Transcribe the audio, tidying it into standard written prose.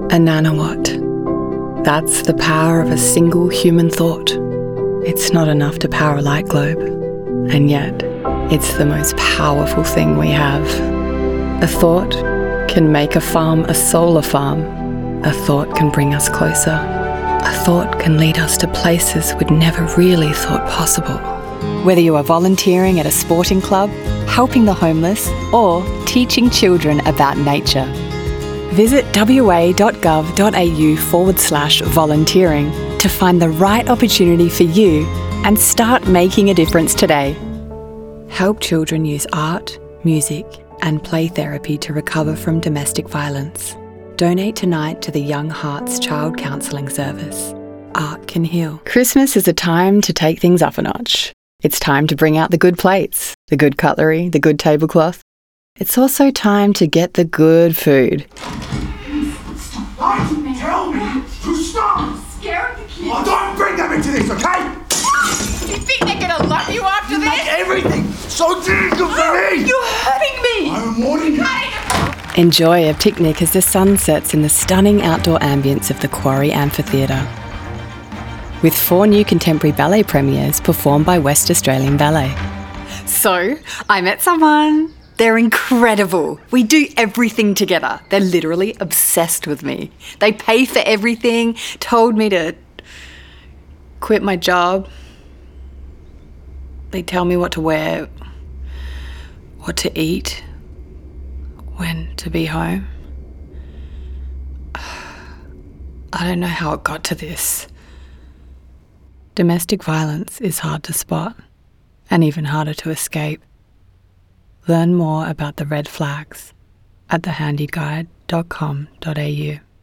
A nanowatt. That's the power of a single human thought. It's not enough to power a light globe, and yet it's the most powerful thing we have. A thought can make a farm a solar farm. A thought can bring us closer. A thought can lead us to places we'd never really thought possible. Whether you are volunteering at a sporting club, helping the homeless, or teaching children about nature. Visit wa.gov.au/volunteering to find the right opportunity for you and start making a difference today. Help children use art, music, and play therapy to recover from domestic violence. Donate tonight to the Young Hearts Child Counselling Service. Art can heal. Christmas is a time to take things up a notch. It's time to bring out the good plates, the good cutlery, the good tablecloth. It's also time to get the good food. Tell me to stop! I'm scared the kids. Oh, don't bring them into this, okay? You think they're gonna love you after this? Make everything so difficult for me! You're hurting me! I'm warning you. Enjoy a picnic as the sun sets in the stunning outdoor ambience of the Quarry Amphitheatre. With 4 new contemporary ballet premieres performed by West Australian Ballet. So, I met someone. They're incredible. We do everything together. They're literally obsessed with me. They pay for everything, told me to quit my job. They tell me what to wear, what to eat, when to be home. I don't know how it got to this. Domestic violence is hard to spot and even harder to escape. Learn more about the red flags at thehandyguide.com.au.